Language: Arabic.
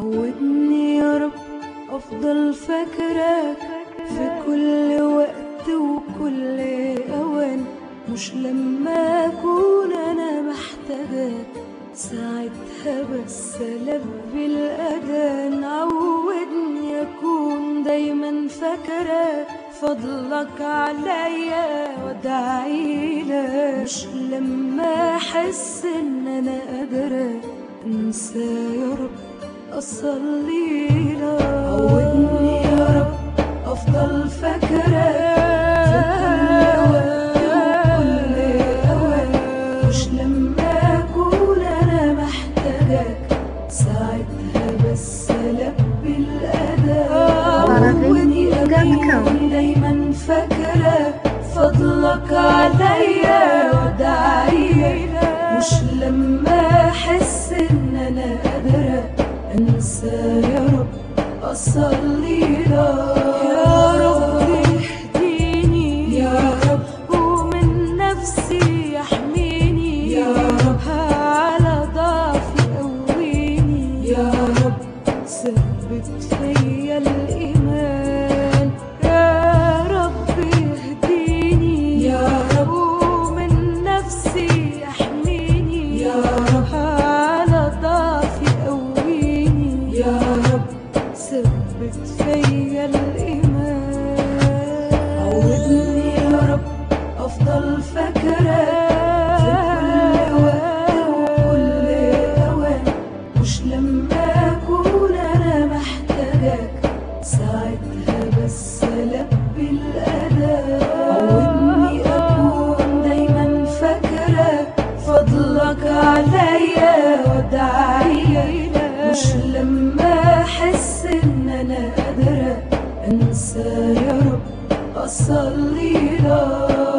عودني يا رب أفضل فاكراك في كل وقت وكل أوان، مش لما أكون أنا محتاجاك ساعتها بس ألبي الأذان. عودني أكون دايما فاكراك فضلك عليا وادعيلك، مش لما أحس إن أنا قادرة انسى يا رب أصلي لك. عودني يا رب أفضل فاكراك في كل وقت وكل أوان، مش لما أكون أنا محتاجاك ساعتها بس ألبي الأذان. عودني أكون دايما فاكراك فضلك عليا وادعيلك، مش لما أحس إن أنا قادرة انسى يا رب اصلي لك. يا رب اهديني يا رب ومن نفسي يحميني يا رب، على ضعفي قويني يا رب، ثبت فيا الايمان. يا رب اهديني يا رب ومن نفسي يحميني يا رب، على ضعفي قويني يا رب، ثبت فيا الإيمان. عودني يا رب أفضل فاكراك في كل وقت وكل أوان، مش لما أكون أنا محتاجاك ساعتها بس ألبي الأذان. عودني أكون دايما فاكراك فضلك عليا وادعيلك، مش لما أحس إن أنا قادرة انسى يا رب أصلي لك.